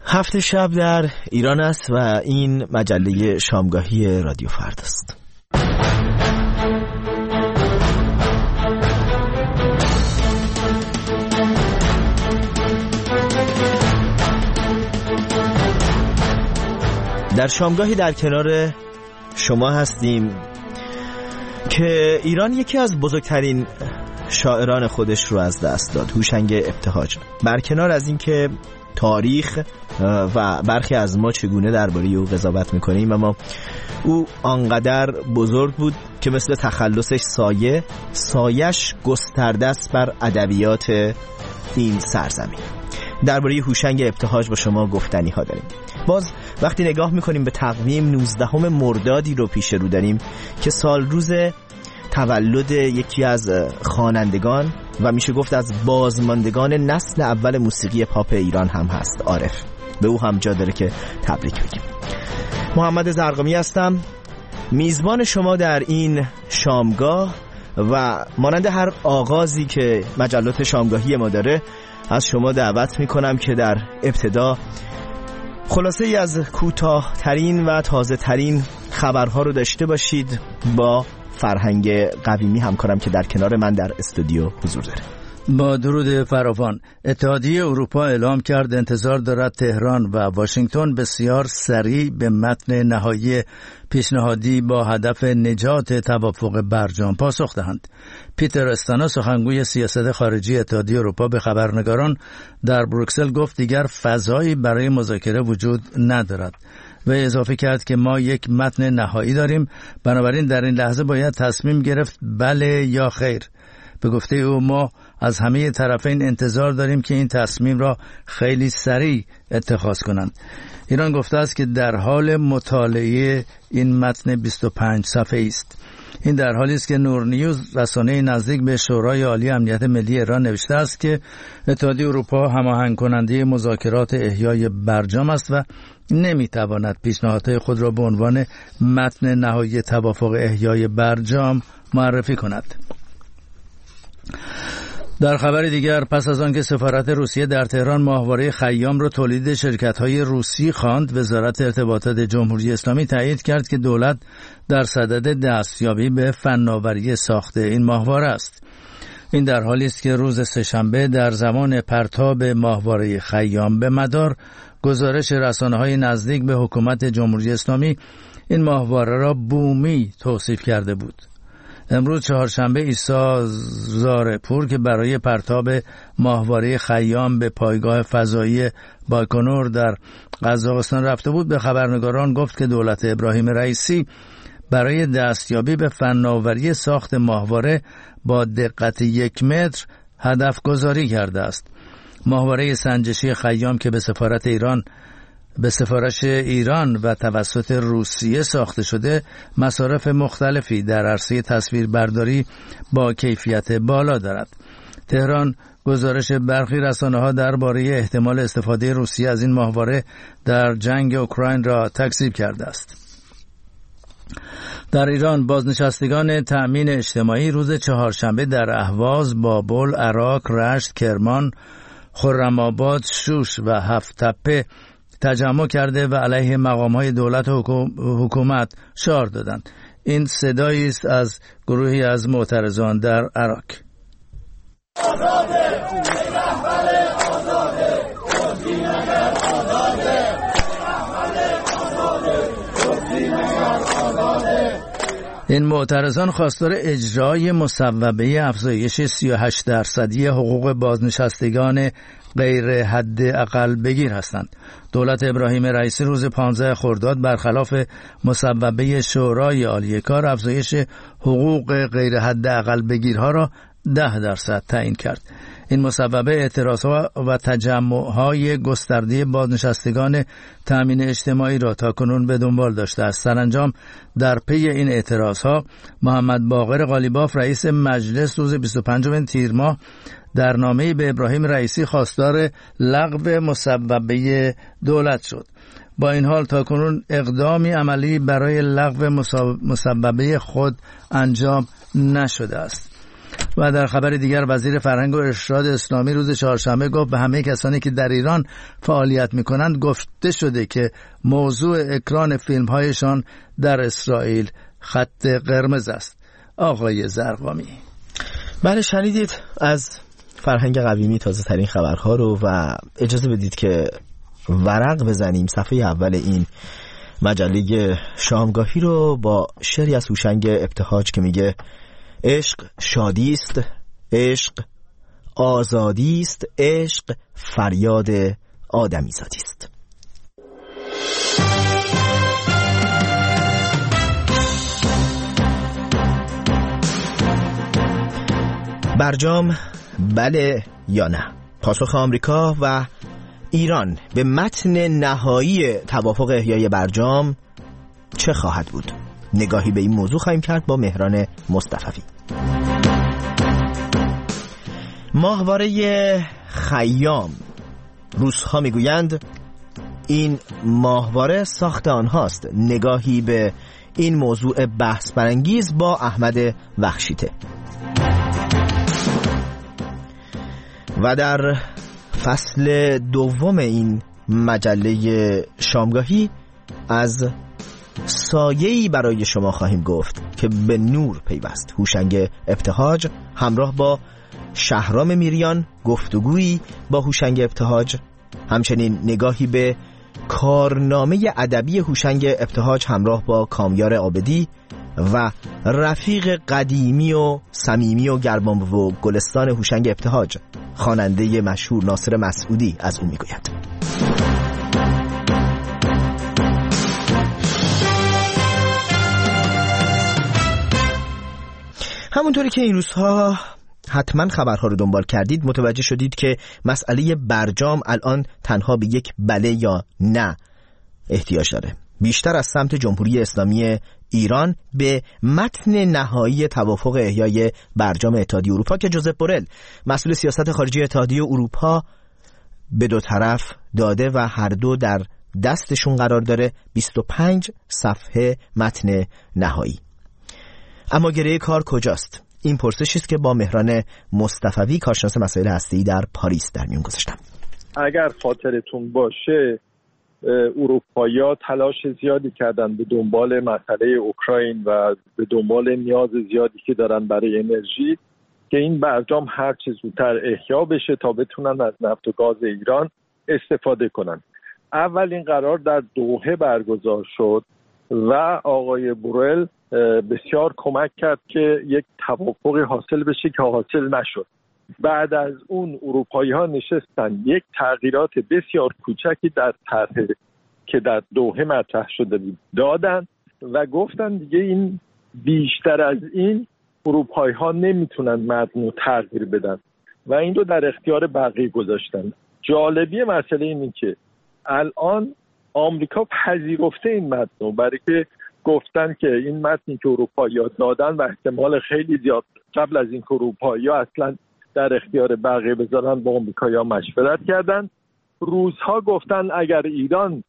هفت شب در ایران است و این مجله شامگاهی رادیو فردا است. در شامگاهی در کنار شما هستیم که ایران یکی از بزرگترین شاعران خودش رو از دست داد، هوشنگ ابتهاج. برکنار از این که تاریخ و برخی از ما چگونه درباره او قضاوت میکنیم، اما او آنقدر بزرگ بود که مثل تخلصش سایش گسترده است بر ادبیات این سرزمین. درباره هوشنگ ابتهاج با شما گفتنی ها داریم. باز وقتی نگاه میکنیم به تقویم 19 مردادی رو پیش رو داریم که سال روز تولد یکی از خوانندگان و میشه گفت از بازماندگان نسل اول موسیقی پاپ ایران هم هست، عارف. به او هم جا داره که تبریک بگیم. محمد زرقامی هستم، میزبان شما در این شامگاه و مانند هر آغازی که مجلات شامگاهی ما داره از شما دعوت میکنم که در ابتدا خلاصه ای از کوتاه ترین و تازه ترین خبرها رو داشته باشید با فرهنگ قویمی همکارم که در کنار من در استودیو حضور داره. با درود فراوان. اتحادیه اروپا اعلام کرد انتظار دارد تهران و واشنگتن بسیار سریع به متن نهایی پیشنهادی با هدف نجات توافق برجام پاسخ دهند. پیتر استانا سخنگوی سیاست خارجی اتحادیه اروپا به خبرنگاران در بروکسل گفت دیگر فضایی برای مذاکره وجود ندارد و اضافه کرد که ما یک متن نهایی داریم، بنابراین در این لحظه باید تصمیم گرفت بله یا خیر. به گفته او ما از همه طرفین انتظار داریم که این تصمیم را خیلی سریع اتخاذ کنند. ایران گفته است که در حال مطالعه این متن 25 صفحه‌ای است. این در حالی است که نور نیوز رسانه نزدیک به شورای عالی امنیت ملی ایران نوشته است که اتحادیه اروپا هماهنگ کننده مذاکرات احیای برجام است و نمیتواند پیشنهادهای خود را به عنوان متن نهایی توافق احیای برجام معرفی کند. در خبر دیگر، پس از آنکه سفارت روسیه در تهران ماهواره خیام را تولید شرکت‌های روسی خواند، وزارت ارتباطات جمهوری اسلامی تایید کرد که دولت در صدد دستیابی به فناوری ساخت این ماهواره است. این در حالی است که روز سه‌شنبه در زمان پرتاب ماهواره خیام به مدار، گزارش رسانه‌های نزدیک به حکومت جمهوری اسلامی این ماهواره را بومی توصیف کرده بود. امروز چهارشنبه عیسی زارپور که برای پرتاب ماهواره خیام به پایگاه فضایی بایکنور در قزاقستان رفته بود، به خبرنگاران گفت که دولت ابراهیم رئیسی برای دستیابی به فناوری ساخت ماهواره با دقت 1 متر هدف گذاری کرده است. ماهواره سنجشی خیام که به سفارش ایران و توسط روسیه ساخته شده، مصارف مختلفی در عرصه تصویربرداری با کیفیت بالا دارد. تهران گزارش برخی رسانه‌ها درباره احتمال استفاده روسیه از این ماهواره در جنگ اوکراین را تکذیب کرده است. در ایران بازنشستگان تأمین اجتماعی روز چهارشنبه در اهواز، بابل، عراق، رشت، کرمان، خرم‌آباد، شوش و هفت‌تپه تجمع کرده و علیه مقام‌های دولت و حکومت شعار دادند. این صدایی است از گروهی از معترضان در عراق. آزاده، رهبر آزاده، گفتیم اگر آزاده، رهبر آزاده، گفتیم اگر آزاده. این معترضان خواستار اجرای مصوبه افزایش 38% حقوق بازنشستگان غیر حد اقل بگیر هستند. دولت ابراهیم رئیسی روز 15 خرداد برخلاف مصوبه شورای عالی کار افزایش حقوق غیر حد اقل بگیرها را 10% تعیین کرد. این مصوبه اعتراضها و تجمع‌های گسترده بازنشستگان تأمین اجتماعی را تاکنون به دنبال داشته است. سرانجام در پی این اعتراضها محمد باقر قالیباف رئیس مجلس روز 25 تیر ماه در نامه‌ای به ابراهیم رئیسی خواستار لغو مصوبه دولت شد. با این حال تاکنون اقدامی عملی برای لغو مصوبه خود انجام نشده است. و در خبر دیگر وزیر فرهنگ و ارشاد اسلامی روز چهارشنبه گفت به همه کسانی که در ایران فعالیت می‌کنند گفته شده که موضوع اکران فیلم‌هایشان در اسرائیل خط قرمز است. آقای زرقامی. بله، شنیدید از فرهنگ قویمی تازه ترین خبرها رو و اجازه بدید که ورق بزنیم صفحه اول این مجله شامگاهی رو با شعری از هوشنگ ابتهاج که میگه: عشق شادی است، عشق آزادی است، عشق فریاد آدمی زادی است. برجام بله یا نه؟ پاسخ آمریکا و ایران به متن نهایی توافق احیای برجام چه خواهد بود؟ نگاهی به این موضوع خواهیم کرد با مهران مصطفی. ماهواره خیام، روس‌ها میگویند این ماهواره ساخت آنهاست. نگاهی به این موضوع بحث برانگیز با احمد وخشیته. و در فصل دوم این مجله شامگاهی از سایه‌ای برای شما خواهیم گفت که به نور پیوست. هوشنگ ابتهاج همراه با شهرام میریان، گفتگویی با هوشنگ ابتهاج، همچنین نگاهی به کارنامه ادبی هوشنگ ابتهاج همراه با کامیار عابدی و رفیق قدیمی و صمیمی و گرمابه و گلستان هوشنگ ابتهاج، خواننده مشهور ناصر مسعودی از او میگوید. همونطوری که این روزها حتما خبرها رو دنبال کردید، متوجه شدید که مسئله برجام الان تنها به یک بله یا نه احتیاج داره. بیشتر از سمت جمهوری اسلامی ایران به متن نهایی توافق احیای برجام اتحادیه اروپا که جوزپ بورل مسئول سیاست خارجی اتحادیه اروپا به دو طرف داده و هر دو در دستشون قرار داره، 25 صفحه متن نهایی. اما گره کار کجاست؟ این پرسشی است که با مهران مصطفی، کارشناس مسائل هسته‌ای در پاریس، در میون گذاشتم. اگر خاطرتون باشه اروپایی‌ها تلاش زیادی کردن به دنبال مسئله اوکراین و به دنبال نیاز زیادی که دارن برای انرژی که این برجام هر چه زودتر احیا بشه تا بتونن از نفت و گاز ایران استفاده کنن. اولین قرار در دوحه برگزار شد و آقای بورل بسیار کمک کرد که یک توافقی حاصل بشه که حاصل نشد. بعد از اون اروپایی‌ها نشستن یک تغییرات بسیار کوچکی در طرح که در دوحه مطرح شده بود دادن و گفتن دیگه این بیشتر از این اروپایی‌ها نمیتونن متن رو تغییر بدن و این رو در اختیار بقیه گذاشتن. جالبی مسئله اینه که الان آمریکا پذیرفته این متن رو، برای که گفتن که این متنی که اروپایی‌ها دادن و احتمال خیلی زیاد قبل از این که اروپایی‌ها اصلا در اختیار بقیه بذارن با آمریکایی‌ها مشورت کردن. روزها گفتن اگر ایران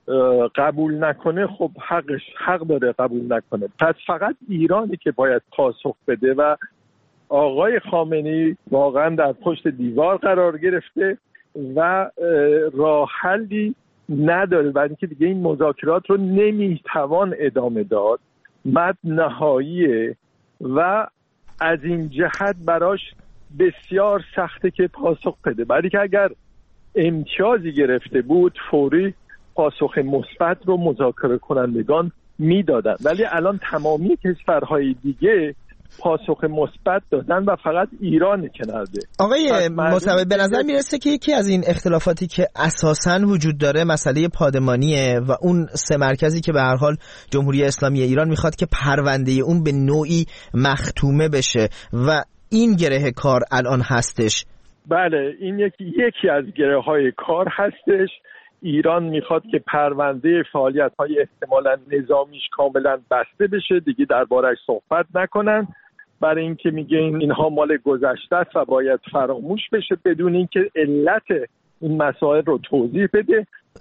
قبول نکنه خب حق داره قبول نکنه، پس فقط ایرانی که باید پاسخ بده و آقای خامنه‌ای واقعا در پشت دیوار قرار گرفته و راه حلی نداره، برای اینکه دیگه این مذاکرات رو نمیتوان ادامه داد. متن نهاییه و از این جهت براش بسیار سخته که پاسخ بده، برای که اگر امتیازی گرفته بود فوری پاسخ مثبت رو مذاکره کنندگان میدادن، ولی الان تمامی کشورهای دیگه پاسخ مثبت دادن و فقط ایران کنارده. آقای مصطفی، به نظر میرسه که یکی از این اختلافاتی که اساساً وجود داره مسئله پادمانیه و اون سه مرکزی که به هر حال جمهوری اسلامی ایران میخواد که پرونده اون به نوعی مختومه بشه و این گره کار الان هستش. بله، این یکی از گره های کار هستش. ایران میخواد که پرونده فعالیت‌های احتمالاً نظامیش کاملاً بسته بشه، دیگه درباره‌اش صحبت نکنن، برای اینکه میگه اینها مال گذشته است و باید فراموش بشه بدون اینکه علت این مسائل رو توضیح بده.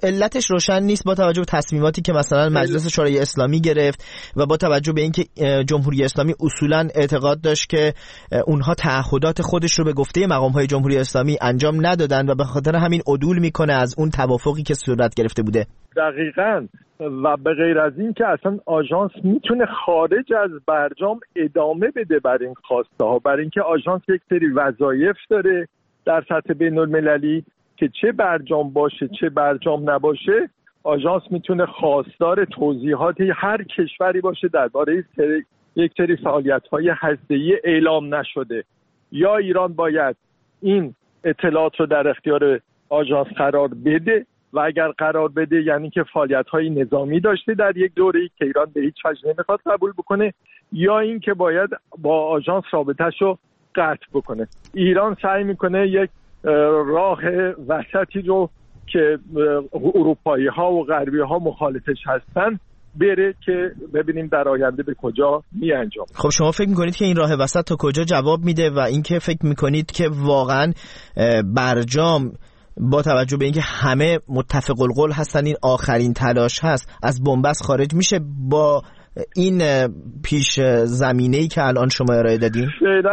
علتش روشن نیست با توجه به تصمیماتی که مثلا مجلس شورای اسلامی گرفت و با توجه به اینکه جمهوری اسلامی اصولا اعتقاد داشت که اونها تعهدات خودش رو به گفته مقام‌های جمهوری اسلامی انجام ندادن و به خاطر همین عدول میکنه از اون توافقی که صورت گرفته بوده. دقیقاً. و به غیر از این که اصلا آژانس میتونه خارج از برجام ادامه بده بر این خواسته ها، بر اینکه آژانس یک سری وظایف داره در سطح بین المللی که چه برجام باشه چه برجام نباشه، آژانس میتونه خواستار توضیحات هر کشوری باشه درباره یک سری فعالیت‌های هسته‌ای اعلام نشده. یا ایران باید این اطلاعات رو در اختیار آژانس قرار بده و اگر قرار بده یعنی که فعالیت‌های نظامی داشته در یک دوره‌ای که ایران به هیچ وجه نمیخواد قبول بکنه، یا این که باید با آژانس رابطه‌شو قطع بکنه. ایران سعی میکنه یک راه وسطی رو که اروپایی‌ها و غربی‌ها مخالفش هستن بره که ببینیم در آینده به کجا میانجام. خب شما فکر میکنید که این راه وسط تا کجا جواب میده و اینکه فکر میکنید که واقعا برجام با توجه به اینکه همه متفق القول هستن این آخرین تلاش هست از بنبست خارج میشه با این پیش زمینه‌ای که الان شما ارائه دادین؟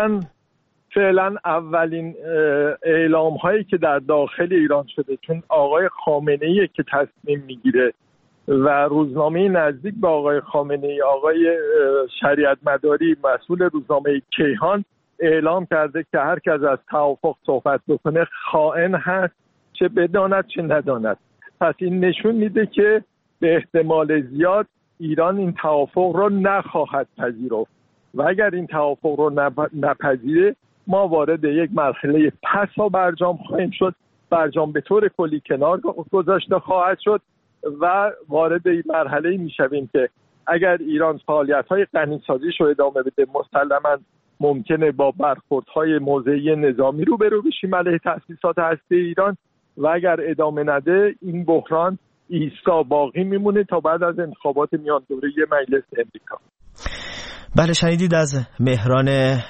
فعلا اولین اعلام هایی که در داخل ایران شده، چون آقای خامنه‌ای که تصمیم میگیره و روزنامه نزدیک به آقای خامنه‌ای، آقای شریعت مداری مسئول روزنامه کیهان اعلام کرده که هر کس از توافق صحبت بکنه خائن هست، چه بداند چه نداند. پس این نشون میده که به احتمال زیاد ایران این توافق رو نخواهد پذیرفت و اگر این توافق رو نپذیره ما وارد یک مرحله پسا برجام خواهیم شد. برجام به طور کلی کنار گذاشته خواهد شد و وارد این مرحله میشویم که اگر ایران فعالیت‌های غنی‌سازیش رو ادامه بده مسلماً ممکنه با برخوردهای موضعی نظامی روبرو بشیم علیه تأسیسات هسته ایران و اگر ادامه نده این بحران ایستا باقی میمونه تا بعد از انتخابات میان دوره مجلس امریکا. بله، شنیدید از مهران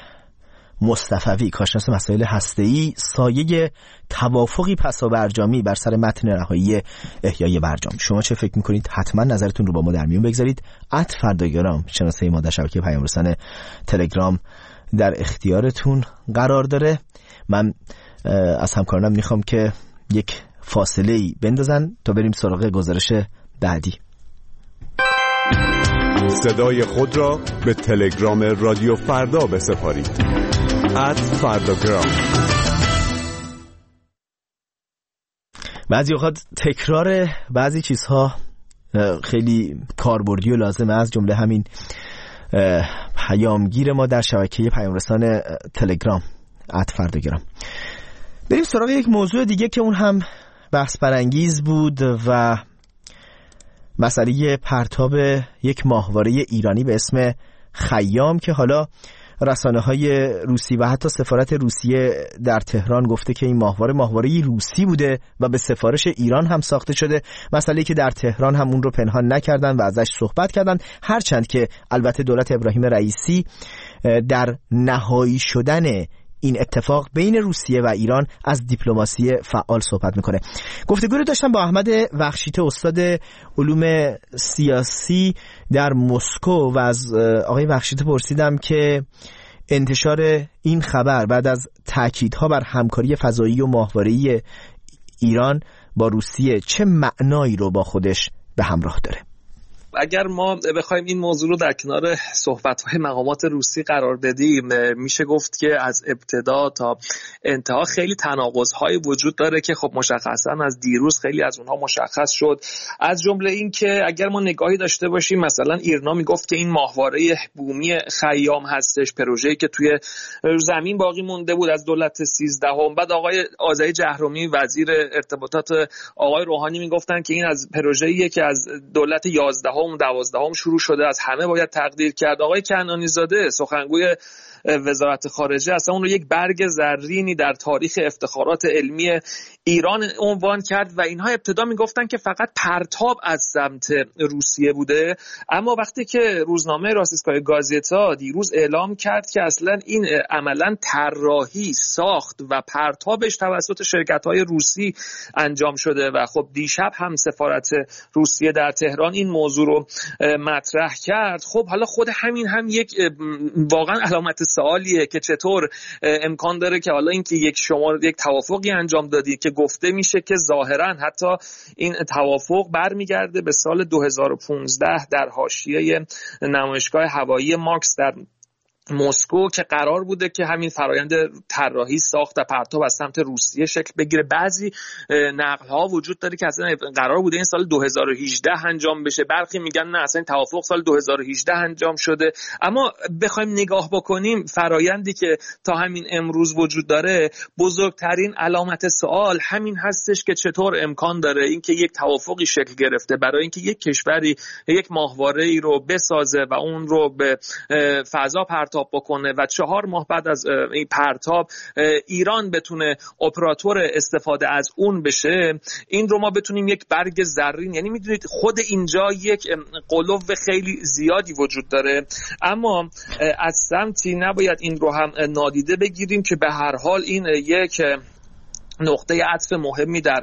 مصطفوی، کارشناس مسائل هسته‌ای، سایه توافقی پسابرجامی بر سر متن نهایی احیای برجام. شما چه فکر میکنید؟ حتما نظرتون رو با ما در میون بگذارید. @فرداگرام شناسه ما در شبکه پیام رسان تلگرام در اختیارتون قرار داره. من از همکارانم میخوام که یک فاصله‌ای بندازن تا بریم سراغ گزارش بعدی. صدای خود را به تلگرام رادیو فردا بسپارید. @فرداگرام. بعضی اوقات تکرار بعضی چیزها خیلی کاربردی و لازمه، از جمله همین پیامگیر ما در شبکه پیام رسان تلگرام @فرداگرام. بریم سراغ یک موضوع دیگه که اون هم بحث برانگیز بود و مسئله پرتاب یک ماهواره ایرانی به اسم خیام که حالا رسانه‌های روسی و حتی سفارت روسیه در تهران گفته که این ماهواره روسی بوده و به سفارش ایران هم ساخته شده. مسئله‌ای که در تهران هم اون رو پنهان نکردن و ازش صحبت کردن، هرچند که البته دولت ابراهیم رئیسی در نهایی شدن این اتفاق بین روسیه و ایران از دیپلماسی فعال صحبت میکنه. گفتگو رو داشتم با احمد وخشیته، استاد علوم سیاسی در مسکو و از آقای وخشیته پرسیدم که انتشار این خبر بعد از تاکیدها بر همکاری فضایی و ماهواره‌ای ایران با روسیه چه معنایی رو با خودش به همراه داره. اگر ما بخوایم این موضوع رو در کنار صحبت‌های مقامات روسی قرار بدیم، میشه گفت که از ابتدا تا انتها خیلی تناقض‌های وجود داره که خب مشخصاً از دیروز خیلی از اونها مشخص شد. از جمله این که اگر ما نگاهی داشته باشیم، مثلا ایرنا میگفت که این ماهواره بومی خیام هستش، پروژه‌ای که توی زمین باقی مونده بود از دولت 13ام. بعد آقای آذری جهرومی وزیر ارتباطات آقای روحانی میگفتن که این از پروژه‌ایه که از دولت 11ام 12ام شروع شده، از همه باید تقدیر کرد. آقای کنعانی زاده سخنگوی وزارت خارجه اصلا اون رو یک برگ زرینی در تاریخ افتخارات علمی ایران عنوان کرد و اینها ابتدا میگفتن که فقط پرتاب از سمت روسیه بوده، اما وقتی که روزنامه روسیسکای گازتا دیروز اعلام کرد که اصلا این عملا طراحی، ساخت و پرتابش توسط شرکت‌های روسی انجام شده و خب دیشب هم سفارت روسیه در تهران این موضوع رو مطرح کرد، خب حالا خود همین هم یک واقعا علامت سوالیه که چطور امکان داره که حالا اینکه یک توافقی انجام دادی که گفته میشه که ظاهرا حتی این توافق برمیگرده به سال 2015 در حاشیه نمایشگاه هوایی ماکس در مسکو که قرار بوده که همین فرایند طراحی، ساخت و پرتاب از سمت روسیه شکل بگیره. بعضی نقل‌ها وجود داره که اصلا قرار بوده این سال 2018 انجام بشه، برخی میگن نه اصلا این توافق سال 2018 انجام شده. اما بخوایم نگاه بکنیم فرایندی که تا همین امروز وجود داره، بزرگترین علامت سوال همین هستش که چطور امکان داره اینکه یک توافقی شکل گرفته برای اینکه یک کشوری یک ماهواره‌ای رو بسازه و اون رو به فضا پرتاب بکنه و 4 ماه بعد از این پرتاب ایران بتونه اپراتور استفاده از اون بشه. این رو ما بتونیم یک برگ زرین، یعنی میدونید خود اینجا یک قلوب خیلی زیادی وجود داره، اما از سمتی نباید این رو هم نادیده بگیریم که به هر حال این یک نقطه عطف مهمی در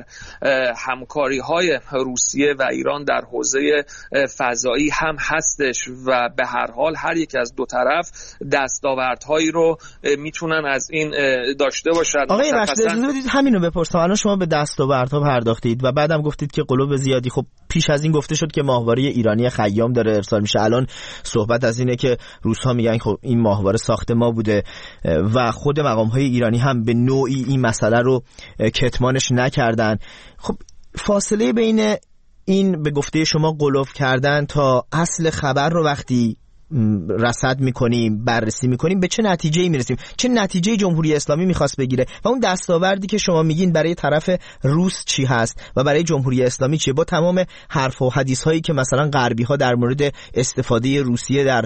همکاری‌های روسیه و ایران در حوزه فضایی هم هستش و به هر حال هر یک از دو طرف دستاوردهایی رو میتونن از این داشته باشن. آقای رشید اجازه بدید همین رو بپرسم. الان شما به دستاوردها پرداختید و بعدم گفتید که قلوب زیادی، خب پیش از این گفته شد که ماهواره ایرانی خیام داره ارسال میشه، الان صحبت از اینه که روس‌ها میگن خب این ماهواره ساخت ما بوده و خود مقام‌های ایرانی هم به نوعی این مسئله رو کتمانش نکردن. خب فاصله بین این به گفته شما قلوف کردن تا اصل خبر رو وقتی رصد میکنیم، بررسی میکنیم، به چه نتیجه‌ای میرسیم؟ چه نتیجه جمهوری اسلامی میخواست بگیره و اون دستاوردی که شما میگین برای طرف روس چی هست و برای جمهوری اسلامی چیه، با تمام حرف و حدیث هایی که مثلا غربی ها در مورد استفاده روسیه در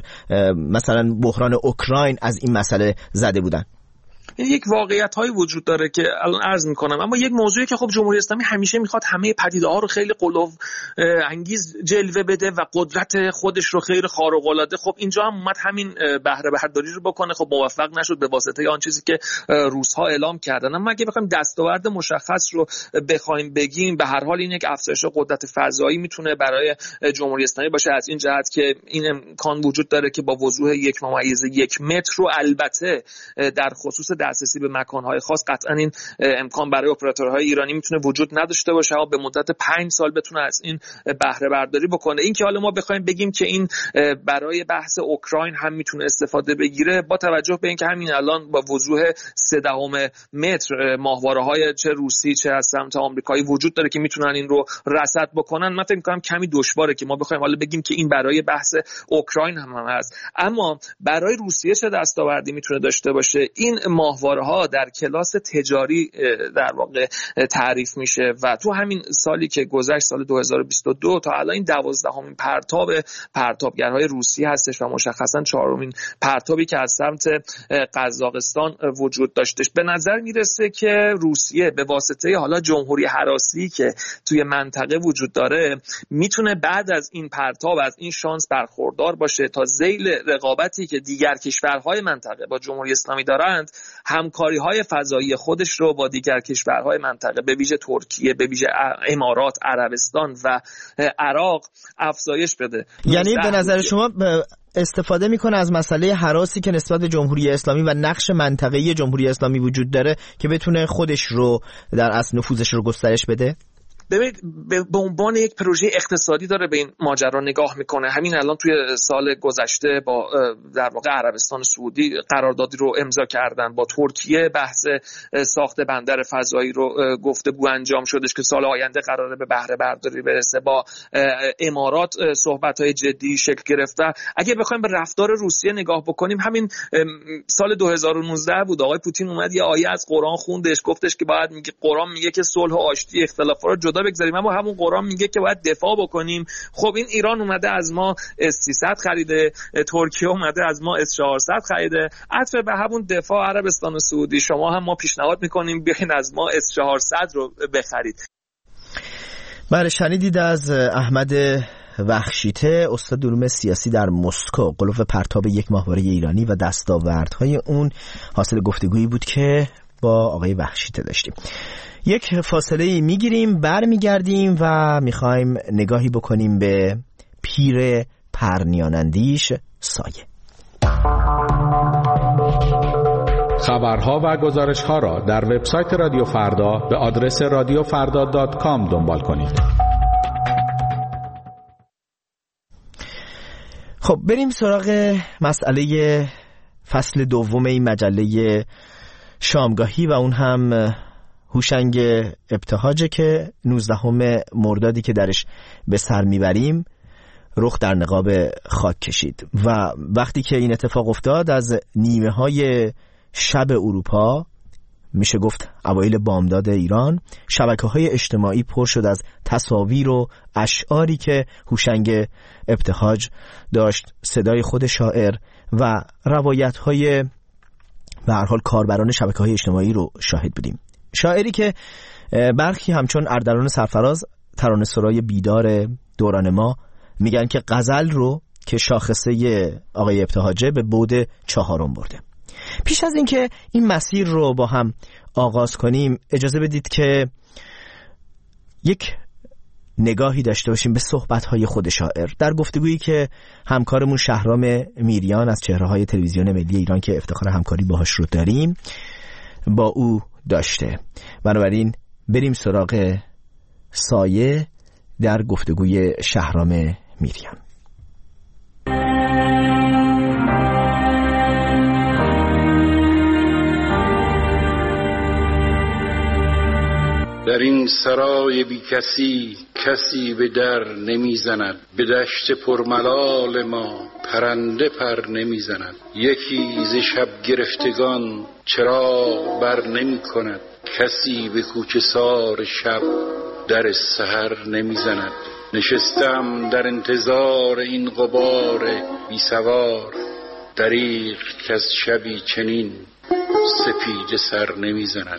مثلا بحران اوکراین از این مسئله زده بودن؟ یک واقعیت هایی وجود داره که الان عرض میکنم، اما یک موضوعی که خب جمهوری اسلامی همیشه میخواد همه پدیده ها رو خیلی قلوف انگیز جلوه بده و قدرت خودش رو خیلی خارق العاده، خب اینجا هم اومد همین بهره برداری رو بکنه، خب موفق نشد به واسطه آن چیزی که روس ها اعلام کردن. اما اگه بخوایم دستاورد مشخص رو بخوایم بگیم، به هر حال این یک افزایش قدرت فضایی میتونه برای جمهوری اسلامی باشه، از این جهت که این امکان وجود داره که با وضوح 1.1 متر رو البته در خصوص دسترسی به مکان‌های خاص قطعاً این امکان برای اپراتورهای ایرانی میتونه وجود نداشته باشه و به مدت 5 سال بتونه از این بهره برداری بکنه. این که حالا ما بخوایم بگیم که این برای بحث اوکراین هم میتونه استفاده بگیره، با توجه به اینکه همین الان با وضوح 0.3 متر ماهواره‌های چه روسی چه از سمت آمریکایی وجود داره که میتونن این رو رصد بکنن، من فکر می‌کنم کمی دشواره که ما بخوایم حالا بگیم که این برای بحث اوکراین هم هست. اما برای روسیه چه دستاوردی میتونه داشته باشه؟ این ماهواره‌ها در کلاس تجاری در واقع تعریف میشه و تو همین سالی که گذشت، سال 2022 تا الان این 12مین پرتابگرهای روسی هستش و مشخصا 4مین پرتابی که از سمت قزاقستان وجود داشتش. به نظر میرسه که روسیه به واسطه حالا جمهوری هراسی که توی منطقه وجود داره میتونه بعد از این پرتاب از این شانس برخوردار باشه تا ذیل رقابتی که دیگر کشورهای منطقه با جمهوری اسلامی دارند، همکاری‌های فضایی خودش رو با دیگر کشورهای منطقه به ویژه ترکیه، به ویژه امارات، عربستان و عراق افزایش بده. یعنی به نظر شما استفاده میکنه از مسئله هراسی که نسبت به جمهوری اسلامی و نقش منطقه‌ای جمهوری اسلامی وجود داره که بتونه خودش رو در اصل نفوذش رو گسترش بده؟ ببینید به عنوان یک پروژه اقتصادی داره به این ماجرا نگاه میکنه. همین الان توی سال گذشته با در واقع عربستان سعودی قراردادی رو امضا کردن، با ترکیه بحث ساخت بندر فضایی رو گفتگو انجام شدش که سال آینده قراره به بهره برداری برسه، با امارات صحبت‌های جدی شکل گرفته. اگه بخوایم به رفتار روسیه نگاه بکنیم، همین سال 2019 بود آقای پوتین اومد یه آیه از قرآن خوندش، گفتش که باید قرآن میگه که صلح و آشتی اختلافات رو جدا کندا بگذاریم، اما همون قرآن میگه که باید دفاع بکنیم. خب این ایران اومده از ما S-300 خریده، ترکیه اومده از ما S-400 خریده. عطف به همون دفاع عربستان سعودی شما هم ما پیشنهاد میکنیم بیاین از ما S-400 رو بخرید. بله، شنیدید از احمد وخشیته، استاد علوم سیاسی در مسکو. غلاف پرتاب یک ماهواره ایرانی و دستاوردهای اون حاصل گفتگویی بود که با آقای وخشیته داشتیم. یک فاصله میگیریم، برمیگردیم و میخوایم نگاهی بکنیم به پیر پرنیانندیش سایه. خبرها و گزارش‌ها را در وبسایت رادیو فردا به آدرس radiofrda.com دنبال کنید. خب بریم سراغ مسئله فصل دوم این مجله شامگاهی و اون هم هوشنگ ابتهاجه که 19 مردادی که درش به سر میبریم رخ در نقاب خاک کشید و وقتی که این اتفاق افتاد از نیمه های شب اروپا، میشه گفت اوایل بامداد ایران، شبکه‌های اجتماعی پر شد از تصاویر و اشعاری که هوشنگ ابتهاج داشت صدای خود شاعر و روایت‌های به هر حال کاربران شبکه‌های اجتماعی رو شاهد بودیم. شاعری که برخی همچون اردلان سرفراز، ترانه‌سرای بیدار دوران ما، میگن که غزل رو که شاخصه آقای ابتهاجه به بعد 4 برده. پیش از اینکه این مسیر رو با هم آغاز کنیم اجازه بدید که یک نگاهی داشته باشیم به صحبت‌های خود شاعر در گفتگویی که همکارمون شهرام میریان از چهره‌های تلویزیون ملی ایران که افتخار همکاری باهاش رو داریم با او داشته. بنابراین بریم سراغ سایه در گفتگوی شهرام میریان. در این سرای بی کسی کسی به در نمیزند، به دشت پرملال ما پرنده پر نمیزند. یکی ز شب گرفتگان چراغ بر نمی کند، کسی به کوچه سار شب در سحر نمیزند. نشستم در انتظار این غبار بی سوار، دریغ که از شبی چنین سپیده سر نمیزند.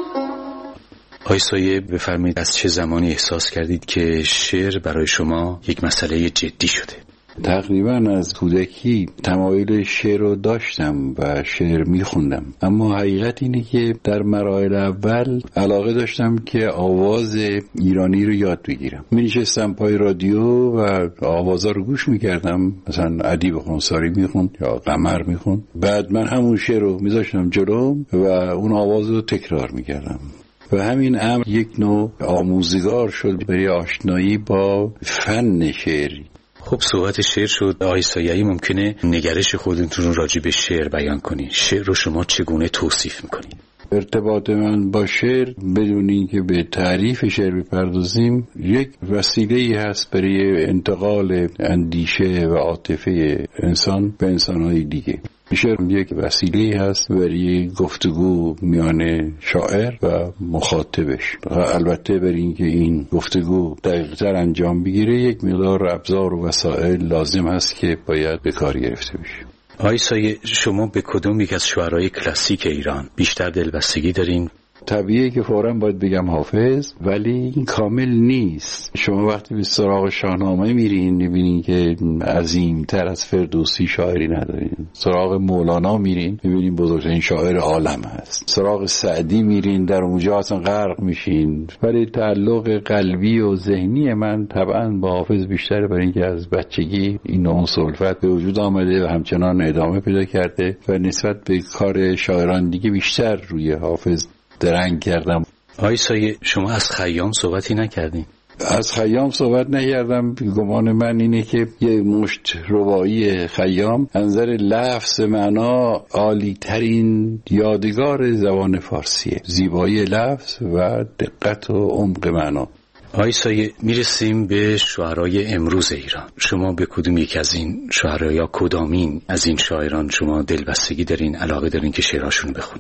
آقای سایه بفرمایید از چه زمانی احساس کردید که شعر برای شما یک مسئله جدی شده؟ تقریبا از کودکی تمایل شعر رو داشتم و شعر میخوندم، اما حقیقت اینه که در مراحل اول علاقه داشتم که آواز ایرانی رو یاد بگیرم. می‌نشستم پای رادیو و آوازا رو گوش میکردم، مثلا ادیب خونساری میخوند یا قمر میخوند، بعد من همون شعر رو میذاشتم جلوم و اون آواز رو تکرار میکردم و همین امر یک نوع آموزگار شد برای آشنایی با فن شعری. خب صحبت شعر شد، آقای سایه‌ای ممکنه نگرش خودتون رو راجع به شعر بیان کنید. شعر رو شما چگونه توصیف میکنید؟ ارتباط من با شعر بدون اینکه به تعریف شعر بپردازیم یک وسیله‌ای هست برای انتقال اندیشه و عاطفه انسان به انسان‌های دیگه. شعر یک وسیله‌ای هست برای گفتگو میان شاعر و مخاطبش. البته برای اینکه این گفتگو دقیق‌تر انجام بگیره یک مقدار ابزار و وسایل لازم هست که باید به کار گرفته بشه. آقای سایه، شما به کدوم یک از شاعرای کلاسیک ایران بیشتر دلبستگی دارین؟ طبیعیه که فوراً باید بگم حافظ، ولی این کامل نیست. شما وقتی به سراغ شاهنامه میرین میبینین که عظیم‌تر از فردوسی شاعری ندارین. سراغ مولانا میرین میبینین بزرگترین شاعر عالم هست. سراغ سعدی میرین در اونجا اصلا غرق میشین. ولی تعلق قلبی و ذهنی من طبعاً با حافظ بیشتره، برای اینکه از بچگی این نوع صلفت به وجود آمده و همچنان ادامه پیدا کرده و نسبت به کار شاعران دیگه بیشتر روی حافظ درنگ کردم. آقای سایه، شما از خیام صحبتی نکردین؟ از خیام صحبت نکردم. گمان من اینه که یه مشت رباعی خیام از نظر لفظ معنا عالی ترین یادگار زبان فارسیه. زیبایی لفظ و دقت و عمق معنا. آقای سایه، میرسیم به شاعرای امروز ایران. شما به کدوم یک از این شاعرها یا کدامین از این شاعران شما دلبستگی دارین، علاقه دارین که شعرهاشون بخونین؟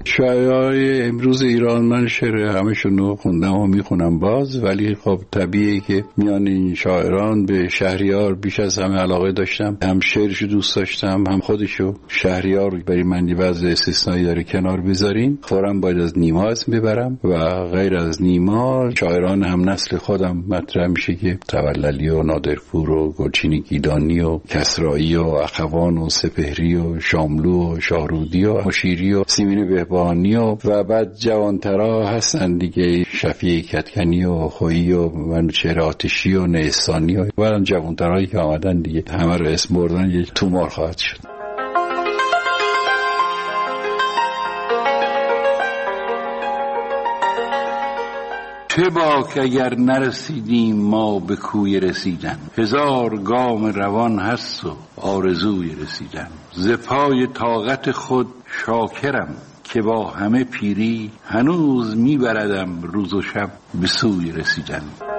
شاعرای امروز ایران من شعر همشون رو خوندم و میخونم باز، ولی خب طبیعیه که میان این شاعران به شهریار بیش از همه علاقه داشتم. هم شعرشو دوست داشتم، هم خودشو. شهریار برای من یه وضع استثنایی داره کنار بذاریم، فوراً باید از نیما اسم ببرم و غیر از نیما شاعران هم نسل خودم مطرح میشه که توللی و نادرپور و گلچین گیلانی و کسرایی و اخوان و سپهری و شاملو و شاهرودی و مشیری و سیمین بهبانی و بعد جوانترا هستن دیگه، شفیع کتکنی و خویی و منوچهر آتشی و نیستانی و بعدم جوانترایی که آمدن دیگه همه رو اسم بردن یه تومار خواهد شد. چه باک اگر نرسیدیم ما به کوی رسیدن، 1000 گام روان هست و آرزوی رسیدن. ز پای طاقت خود شاکرم که با همه پیری، هنوز میبردم روز و شب به سوی رسیدن.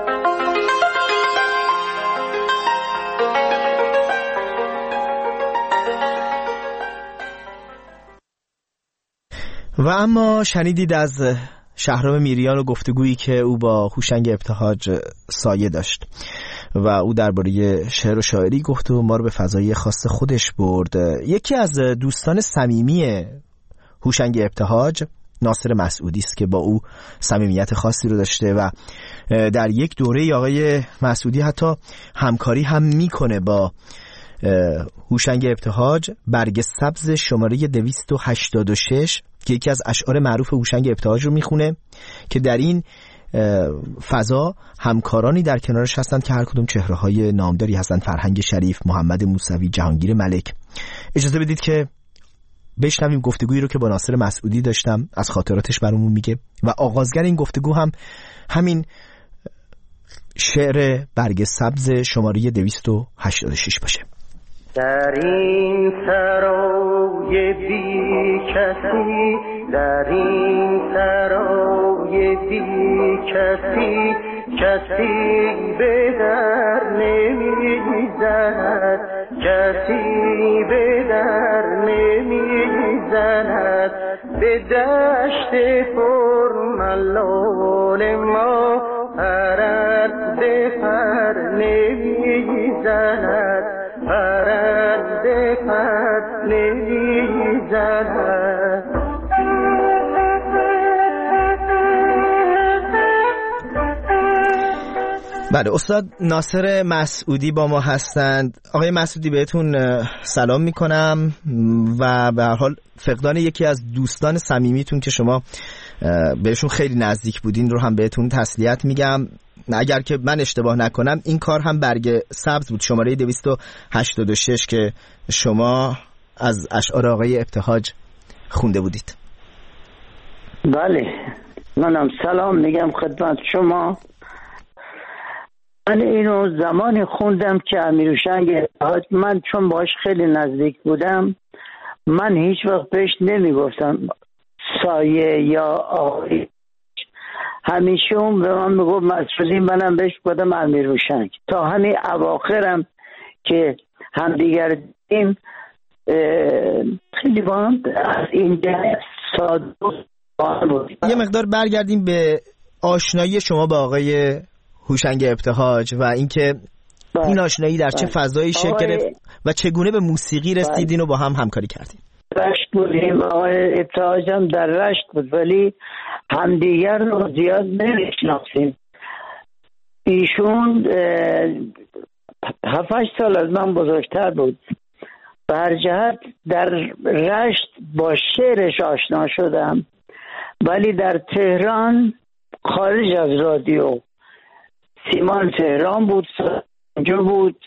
و اما شنیدید از شهرام میریان و گفتگویی که او با هوشنگ ابتهاج سایه داشت و او درباره شعر و شاعری گفت و ما رو به فضای خاص خودش برد. یکی از دوستان صمیمی هوشنگ ابتهاج ناصر مسعودی است که با او صمیمیت خاصی رو داشته و در یک دوره آقای مسعودی حتی همکاری هم میکنه با هوشنگ ابتهاج. برگ سبز شماره 286 که یکی از اشعار معروف هوشنگ ابتهاج رو میخونه که در این فضا همکارانی در کنارش هستند که هر کدوم چهره‌های نامداری هستند: فرهنگ شریف، محمد موسوی، جهانگیر ملک. اجازه بدید که بشنویم گفتگویی رو که با ناصر مسعودی داشتم، از خاطراتش برامون میگه و آغازگر این گفتگو هم همین شعر برگ سبز شماره 286 باشه. در این سرای بی کسی، در این سرای بی کسی، کسی به در نمیزند، کسی به در نمیزند. به دشت پر ملال ما پرنده پر نمیزند، پرنده پر نمیزند. بله، استاد ناصر مسعودی با ما هستند. آقای مسعودی بهتون سلام میکنم و به هر حال فقدان یکی از دوستان صمیمیتون که شما بهشون خیلی نزدیک بودین رو هم بهتون تسلیت میگم. اگر که من اشتباه نکنم این کار هم برگ سبز بود، شماره 286 که شما از اشعار آقای ابتهاج خونده بودید. بله، منم سلام میگم خدمت شما. من اینو زمانی خوندم که امیرهوشنگ ابتهاج، من چون باش خیلی نزدیک بودم، من هیچ وقت بهش نمیگفتم سایه یا آقای، همیشه اون به من میگفت مسعودی، منم بهش گفتم امیرهوشنگ. تا همین اواخرم که همدیگر دیدیم خیلی با هم از این ساده بود. یه مقدار برگردیم به آشنایی شما با آقای هوشنگ ابتهاج و اینکه این آشنایی در چه فضایی شکل گرفت و چگونه به موسیقی رسیدین و با هم همکاری کردین. رشت بودیم، آقای ابتهاج هم در رشت بود ولی همدیگر رو زیاد نمیشناختیم. ایشون 7-8 سال از من بزرگتر بود. بر جهت در رشت با شعرش آشنا شدم، ولی در تهران خارج از رادیو سیمان تهران بود، اونجا بود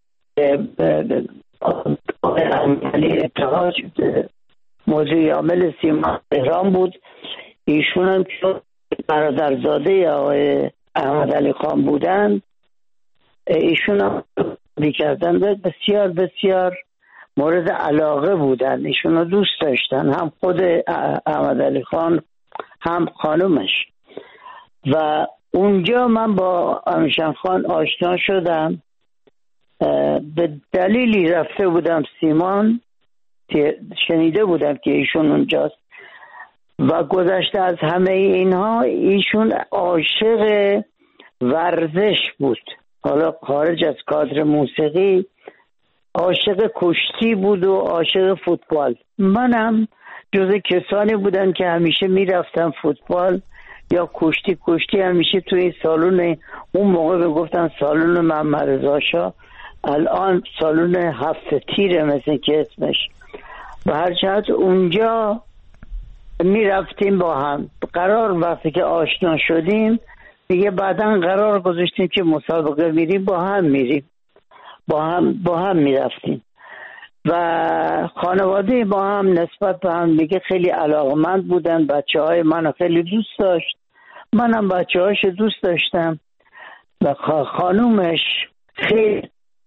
علی ابتهاج مدیر عامل سیمان تهران بود. ایشون هم که برادرزاده آقای احمدعلی خان بودن، ایشون هم بیکردن بسیار بسیار مورد علاقه بودن، ایشون رو دوست داشتن، هم خود احمدعلی خان هم خانومش. و اونجا من با امیرشن خان آشنا شدم. به دلیلی رفته بودم سیمان، شنیده بودم که ایشون اونجاست و گذشته از همه اینها ایشون عاشق ورزش بود، حالا خارج از کادر موسیقی عاشق کشتی بود و عاشق فوتبال. منم جز کسانی بودم که همیشه میرفتم فوتبال یا کشتی همیشه توی سالن، اون موقع گفتن سالن محمد رضا شاه، الان سالن 7 تیره مثل که اسمش، و هر جهت اونجا میرفتیم با هم. قرار وقتی که آشنا شدیم دیگه بعداً قرار گذاشتیم که مسابقه میریم، با هم میریم، با هم میرفتیم و خانواده با هم نسبت به هم دیگه خیلی علاقمند بودن. بچه‌های من خیلی دوست داشت، منم بچه‌هاش دوست داشتم و خانومش خیلی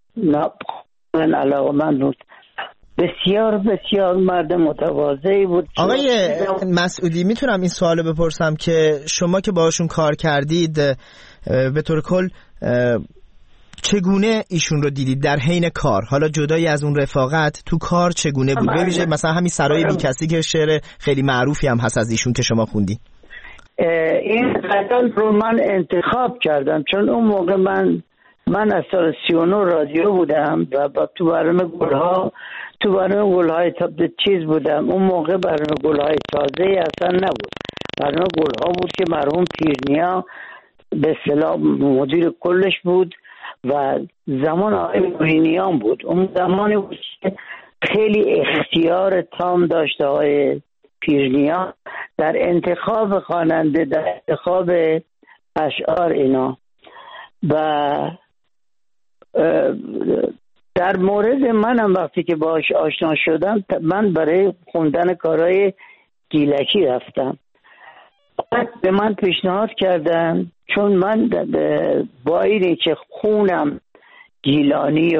علاقمند بود. بسیار بسیار مرد متواضعی بود. آقای مسعودی میتونم این سوالو بپرسم که شما که باشون کار کردید به طور کل چگونه ایشون رو دیدید در حین کار؟ حالا جدای از اون رفاقت تو کار چگونه بود؟ ببینید مثلا همین سرای بی کسی که شعر خیلی معروفی هم هست از ایشون که شما خوندی. این غزل رو من انتخاب کردم چون اون موقع من از سال 39 رادیو بودم و تو برنامه گل‌های چیز بودم. اون موقع برنامه گل‌های تازه اصلا نبود، برنامه گل‌ها بود که مرحوم پیرنیا به اصطلاح مدیر کلش بود و زمان آقای مورینیان بود. اون زمانی بود که خیلی اختیار تام داشت آقای پیرنیا در انتخاب خواننده، در انتخاب اشعار اینا. و در مورد منم وقتی که باهاش آشنا شدم من برای خوندن کارهای گیلکی رفتم. به من پیشنهاد کردن چون من با اینی که خونم گیلانی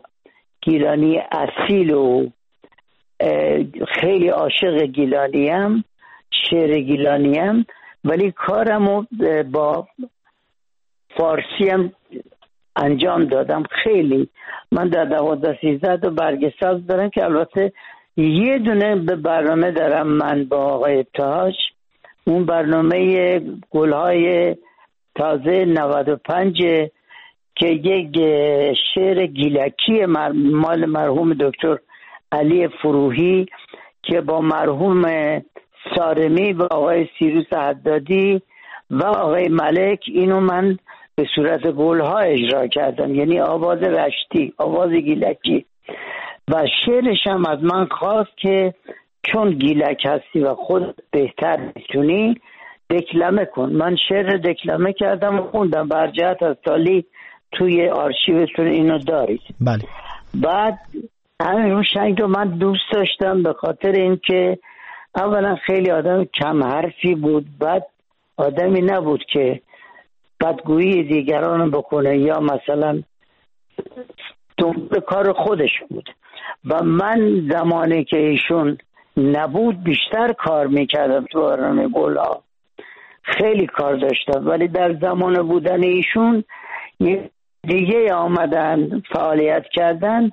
اصیل و خیلی عاشق گیلانیم، شعر گیلانیم، ولی کارمو با فارسی هم انجام دادم. خیلی من در 12-13 تا برگ ساز دارم که البته یه دونه به برنامه دارم من با آقای ابتهاج، اون برنامه گل‌های تازه 95 که یک شعر گیلکی مال مرحوم دکتر علی فروهی که با مرحوم سارمی و آقای سیروس حدادی و آقای ملک اینو من به صورت گل‌ها اجرا کردم، یعنی آواز رشتی، آواز گیلکی. و شعرش هم از من خواست که چون گیلک هستی و خود بهتر میتونی دکلمه کن. من شعر دکلمه کردم و خوندم، برجهت از تالی توی آرشیوتون اینو دارید. بله. بعد همین هوشنگ رو من دوست داشتم به خاطر اینکه اولا خیلی آدم کم حرفی بود، بعد آدمی نبود که بدگویی دیگران بکنه یا مثلا دنبال کار خودش بود. و من زمانی که ایشون نبود بیشتر کار میکردم تو برنامه گل‌ها، خیلی کار داشتم، ولی در زمان بودن ایشون دیگه آمدن فعالیت کردن.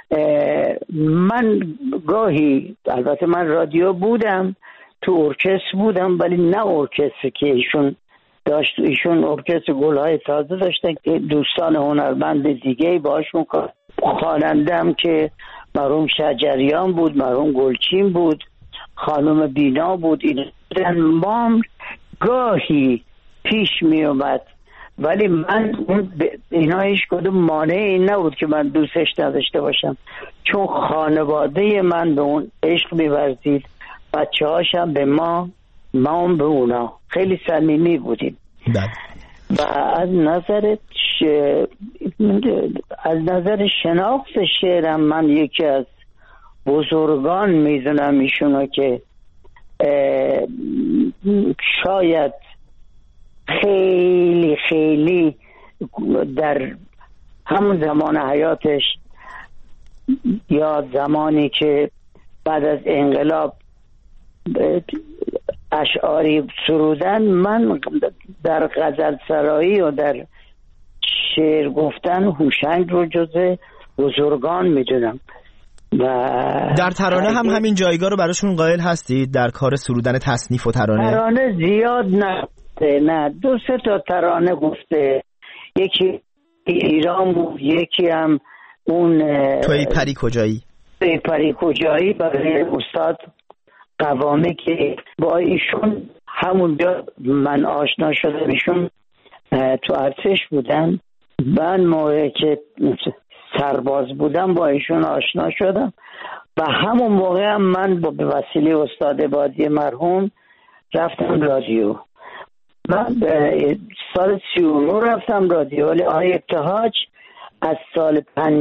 من گاهی البته من رادیو بودم، تو ارکستر بودم، ولی نه ارکستر که ایشون داشت. ایشون ارکستر گل‌های تازه داشتن که دوستان هنرمند دیگه باشون خوانندم که مرحوم شجریان بود، مرحوم گلچین بود، خانم بینا بود. این گاهی پیش می اومد، ولی من اینا هیچ کدوم مانعی نبود که من دوستش نداشته باشم، چون خانواده من به اون عشق می‌ورزید، بچه‌هاشم به ما هم به اونا خیلی صمیمی بودیم. و از نظر شناخت شعرم من یکی از بزرگان میدونم ایشونو که شاید خیلی خیلی در همون زمان حیاتش یا زمانی که بعد از انقلاب اشعاری سرودن، من در غزل سرایی و در شعر گفتن هوشنگ رو جزء بزرگان میدونم. در ترانه هم همین جایگاه رو براشون قائل هستید در کار سرودن تصنیف و ترانه زیاد نه 2-3 تا ترانه گفته، یکی ایران بود، یکی هم اون توی پری کجایی برای استاد قوامی که با ایشون همونجا من آشنا شدم. ایشون تو ارتش بودن، من موقعی که سرباز بودم با ایشون آشنا شدم و همون موقع هم من با به وسیله استاد بادی مرحوم رفتم رادیو. من سال 39 رفتم رادیو، ولی آقای ابتهاج از سال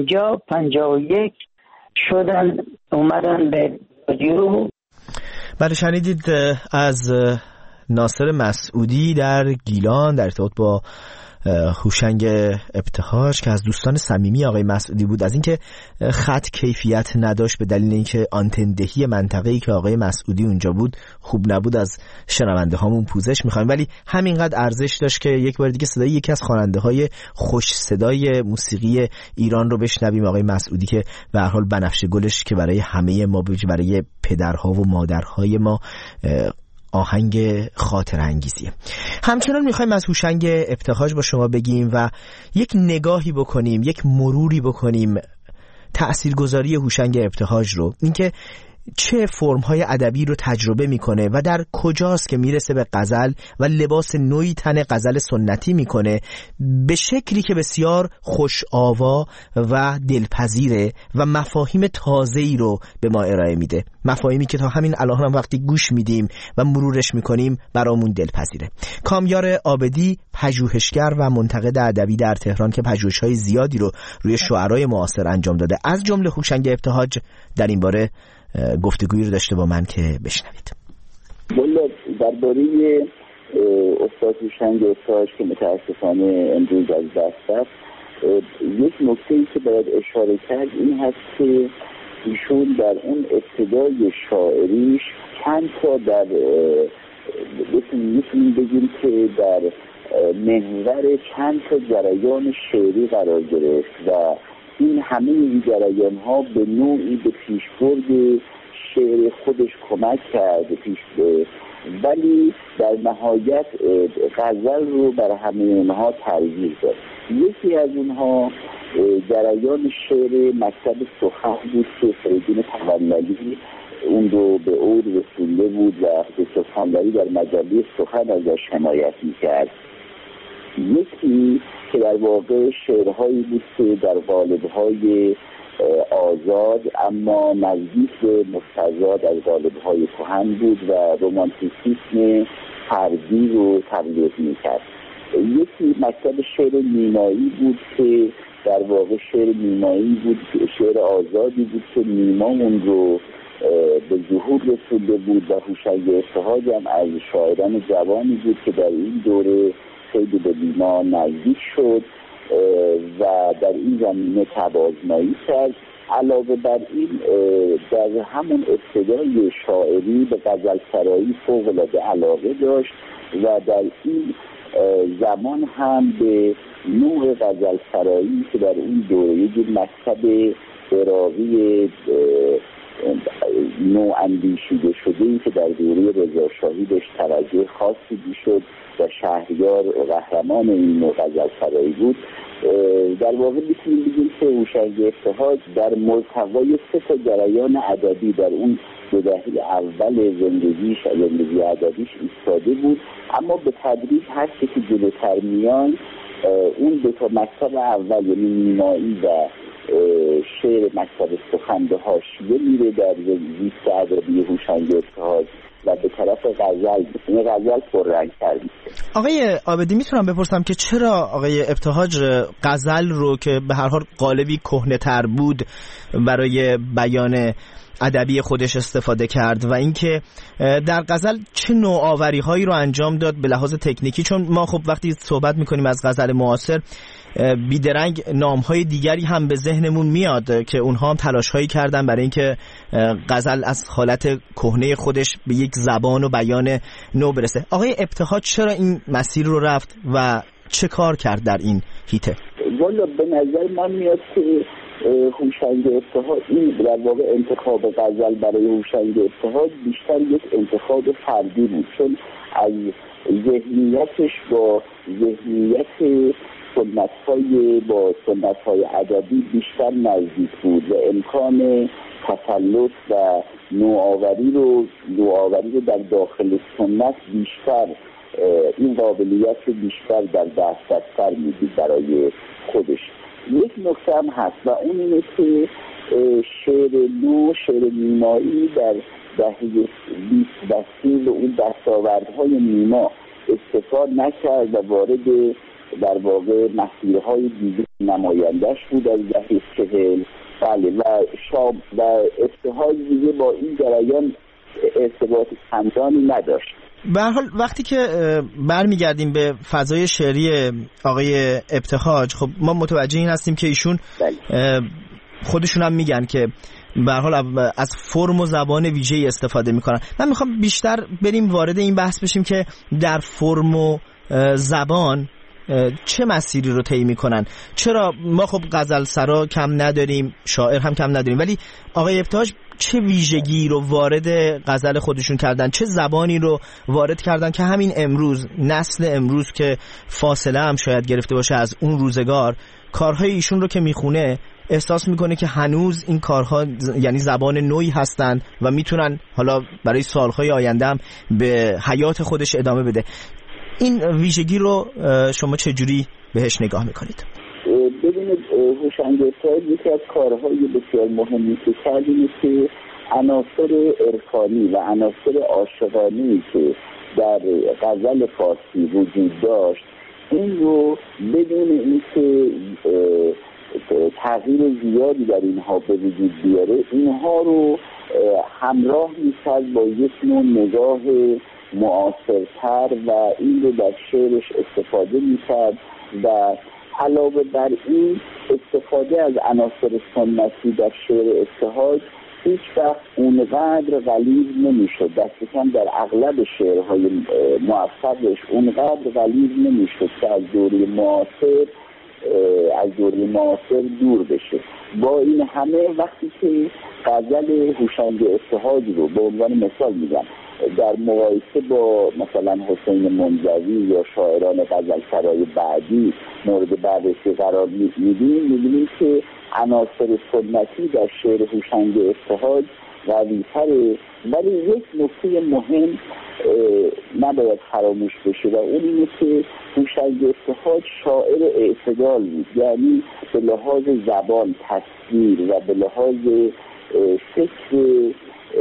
50-51 شدن اومدن به رادیو. بله، شنیدید از ناصر مسعودی در گیلان در ارتباط با هوشنگ ابتهاج که از دوستان صمیمی آقای مسعودی بود، از اینکه خط کیفیت نداشت به دلیل اینکه آنتن دهی منطقه‌ای که آقای مسعودی اونجا بود خوب نبود، از شنونده هامون پوزش می‌خوایم، ولی همینقدر ارزش داشت که یک بار دیگه صدای یکی از خواننده‌های خوش صدای موسیقی ایران رو بشنویم، آقای مسعودی که به هر حال بنفشه گلش که برای همه ما، برای پدرها و مادرهای ما آهنگ خاطر انگیزیه. همچنان میخوایم از هوشنگ ابتهاج با شما بگیم و یک نگاهی بکنیم، یک مروری بکنیم تأثیرگذاری هوشنگ ابتهاج رو، اینکه چه فرم‌های ادبی رو تجربه میکنه و در کجاست که میرسه به غزل و لباس نوعی تن غزل سنتی میکنه به شکلی که بسیار خوش آوا و دلپذیره و مفاهیم تازه‌ای رو به ما ارائه میده، مفاهیمی که تا همین الان هم وقتی گوش میدیم و مرورش میکنیم برامون دلپذیره. کامیار عابدی، پژوهشگر و منتقد ادبی در تهران که پژوهش‌های زیادی رو روی شعرای معاصر انجام داده، از جمله هوشنگ ابتهاج، در این باره گفتگویی رو داشته با من که بشنوید. والا درباره استاد هوشنگ ابتهاج که متاسفانه امروز از دست رفت، یک نکته‌ای که باید اشاره کرد این هست که ایشون در اون ابتدای شاعریش چند تا در میتونیم بگیم که در محور چند تا جریان شعری قرار گرفت و این همه این جریان ها به نوعی به پیشبرد شعر خودش کمک کرد ولی در نهایت غزل رو بر همه اونها تغییر داد. یکی از اونها جریان شعر مکتب سخن بود که فریدون تولوی اون رو به اور رسونده بود و به سخنوری در مجله سخن ازش حمایت می‌کرد. یکی که در واقع شعرهایی بود که در قالب‌های آزاد اما نزدیک به مستزاد از قالب‌های کهن بود و رمانتیسیسم فردی رو تقلید می‌کرد. یکی مکتب شعر نیمایی بود که در واقع شعر نیمایی بود، شعر آزادی بود که نیما اون رو به ظهور رسونده بود و هوشنگ ابتهاج هم از شاعران جوانی بود که در این دوره خیلی به نیما نزدیک شد و در این زمینه تبازمایی کرد. علاوه بر این در همون ابتدای شاعری به غزلسرایی فوق‌العاده علاقه داشت و در این زمان هم به نوع غزلسرایی که در این دوره یک مکتب عراقی نوع اندیشیده شده که در دوره رضاشاهی بهش توجه خاصی میشد و شهریار قهرمان این نوع غزلسرایی بود. در واقع میتونیم بگیم که هوشنگ ابتهاج در مرتوای 3 تا جریان ادبی در اون 2 دهه اول زندگی ادبیش ایستاده بود، اما به تدریج هر که جلوتر میان اون 2 تا مکتب اول یعنی نیمایی و شعر مکتب سخن به حاشیه میره در زیست ادبی هوشنگ ابتهاج و به طرف غزل پررنگ‌تر میشه. آقای عابدی میتونم بپرسم که چرا آقای ابتهاج غزل رو که به هر حال قالبی کهنه‌تر بود برای بیان ادبی خودش استفاده کرد و اینکه در غزل چه نوآوری‌هایی رو انجام داد به لحاظ تکنیکی؟ چون ما خب وقتی صحبت می‌کنیم از غزل معاصر بیدرنگ نام‌های دیگری هم به ذهنمون میاد که اونها هم تلاش‌هایی کردن برای اینکه غزل از حالت کهنه خودش به یک زبان و بیان نو برسه. آقای ابتهاج چرا این مسیر رو رفت و چه کار کرد در این حیطه؟ والا به نظر من میاد که هوشنگ ابتهاج، این در واقع انتخاب غزل برای هوشنگ ابتهاج بیشتر یک انتخاب فردی بود، چون از ذهنیتش با ذهنیت سنت‌های ادبی بیشتر نزدیک بود و امکان تسلط و نوآوری رو در داخل سنت بیشتر، این قابلیت رو بیشتر در دسترس‌تر می‌دید برای خودش. یک نکته هم هست و اون اینه که شعر نو، شعر نیمایی در دهه 20 و اون دستاوردهای نیما استفاده نکرد و وارد در واقع مسیرهای دیگه نمایندش بود از دهه 40. بله و ابتهاج دیگه با این جریان ارتباط چندانی نداشت. به هر حال وقتی که برمیگردیم به فضای شعری آقای ابتهاج، خب ما متوجه این هستیم که ایشون خودشون هم میگن که به هر حال از فرم و زبان ویژه‌ای استفاده میکنن. من میخوام بیشتر بریم وارد این بحث بشیم که در فرم و زبان چه مسیری رو طی میکنن. چرا ما خب غزل سرا کم نداریم، شاعر هم کم نداریم، ولی آقای ابتهاج چه ویژگی رو وارد غزل خودشون کردن، چه زبانی رو وارد کردن که همین امروز، نسل امروز که فاصله هم شاید گرفته باشه از اون روزگار، کارهای ایشون رو که میخونه احساس میکنه که هنوز این کارها یعنی زبان نوعی هستن و میتونن حالا برای سالهای آینده هم به حیات خودش ادامه بده. این ویژگی رو شما چجوری بهش نگاه میکنید؟ ببینید هوشنگ ابتهاج یکی از کارهای بسیار مهمی که کرد اینه که عناصر عرفانی و عناصر عاشقانه‌ای که در غزل فارسی وجود داشت، این رو بدون اینکه تغییر زیادی در اینها به وجود بیاره، اینها رو همراه می‌کرد با یک نوع نگاه معاصرتر و این رو در شعرش استفاده می‌کرد و علاوه بر این استفاده از عناصر سنتی در شعر ابتهاج هیچ وقت اونقدر غلیظ نمی‌شد، دست کم در اغلب شعرهای موفقش اونقدر غلیظ نمی‌شد که از دوره معاصر دور بشه. با این همه وقتی که غزل هوشنگ ابتهاج رو به عنوان مثال میگم در مقایسه با مثلا حسین منزوی یا شاعران غزلسرای بعدی مورد بررسی قرار می‌دیم که عناصر سنتی در شعر هوشنگ ابتهاج قوی‌تره، ولی یک نکته مهم نباید فراموش بشه و اون اینه که هوشنگ ابتهاج شاعر اعتدال بود، یعنی به لحاظ زبان، تصویر و به لحاظ فکری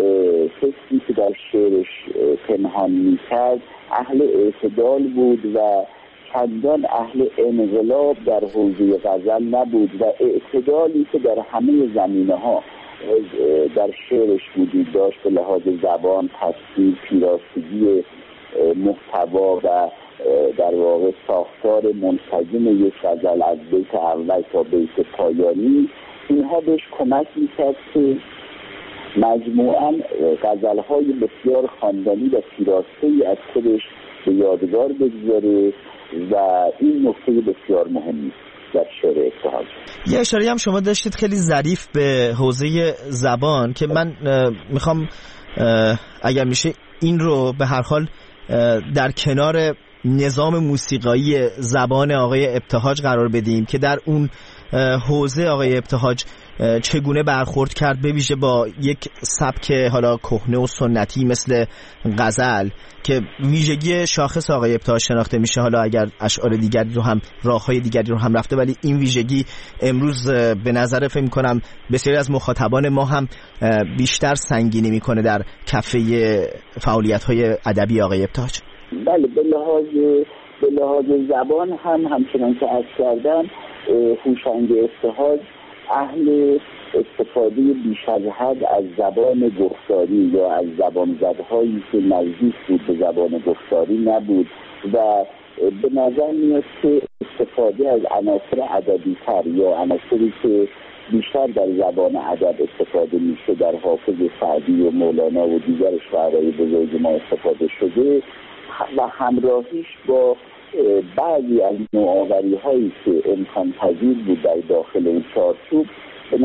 که در شعرش پنهان می‌کرد اهل اعتدال بود و چندان اهل انقلاب در حوزه غزل نبود و اعتدالی که در همه زمینه‌ها در شعرش وجود داشت به لحاظ زبان، تصویر، پیراستی محتوا و در واقع ساختار منسجم یک غزل از بیت اول تا بیت پایانی، اینها بهش کمک می‌کرد که مجموعاً غزل‌های بسیار خواندنی و پیراسته‌ای از خودش به یادگار بگذاره و این نکته بسیار مهمی در شعر ابتهاج. یه اشاره هم شما داشتید خیلی ظریف به حوزه زبان که من میخوام اگر میشه این رو به هر حال در کنار نظام موسیقایی زبان آقای ابتهاج قرار بدیم که در اون حوزه آقای ابتهاج چگونه برخورد کرد به ویژه با یک سبک حالا کهنه و سنتی مثل غزل که ویژگی شاخص آقای ابتهاج شناخته میشه. حالا اگر اشعار دیگری رو هم راههای دیگری رو هم رفته، ولی این ویژگی امروز به نظر فکر می‌کنم بسیاری از مخاطبان ما هم بیشتر سنگینی میکنه در کفه فعالیت‌های ادبی آقای ابتهاج. بله، به لحاظ زبان هم همچنان که عرض کردم هوشنگ ابتهاج اهل استفاده بیش از حد از زبان گفتاری یا از زبان‌زدهایی که نزدیک بود به زبان گفتاری نبود و به نظر میاد که استفاده از عناصر ادبی‌تر یا عناصری که بیشتر در زبان ادب استفاده میشه در حافظ سعدی و مولانا و دیگر شاعرای بزرگ ما استفاده شده و همراهیش با بعضی از نوآوری‌هایی که امکان پذیر بود در داخل این چارچوب، به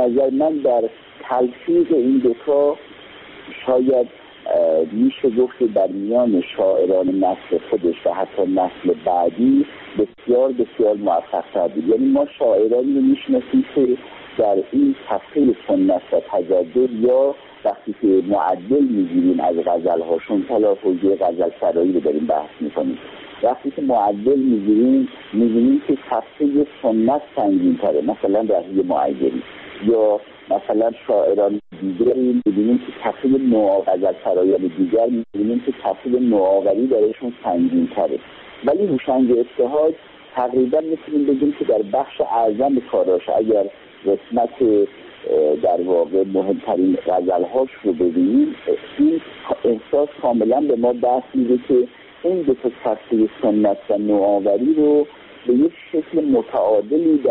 نظر من در تلفیق این دوتا شاید میشه گفت در میان شاعران نسل خودش و حتی نسل بعدی بسیار بسیار موفق تر بود. یعنی ما شاعرانی رو میشناسیم که در این صفحه سنت و تجدد یا وقتی که معدل میگیریم از غزلهاشون، تلافظی غزل سرایی رو داریم بحث میکنیم، وقتی که معدل میگیریم که صفحه سنت سنگین تره، مثلا رهی معیری یا مثلا شاعران دیگری می‌بینیم که صفحه نوآغزل سرایان دیگر می‌بینیم که صفحه نوآوری برایشون سنگین تره. ولی هوشنگ ابتهاج تقریبا میتونیم بگیم که در بخش اعظم کاراش اگر قسمت در واقع مهمترین غزلهاش رو ببینیم، این احساس کاملا به ما دست میده که این دو تا صفحه سنت و نوآوری رو به یک شکل متعادلی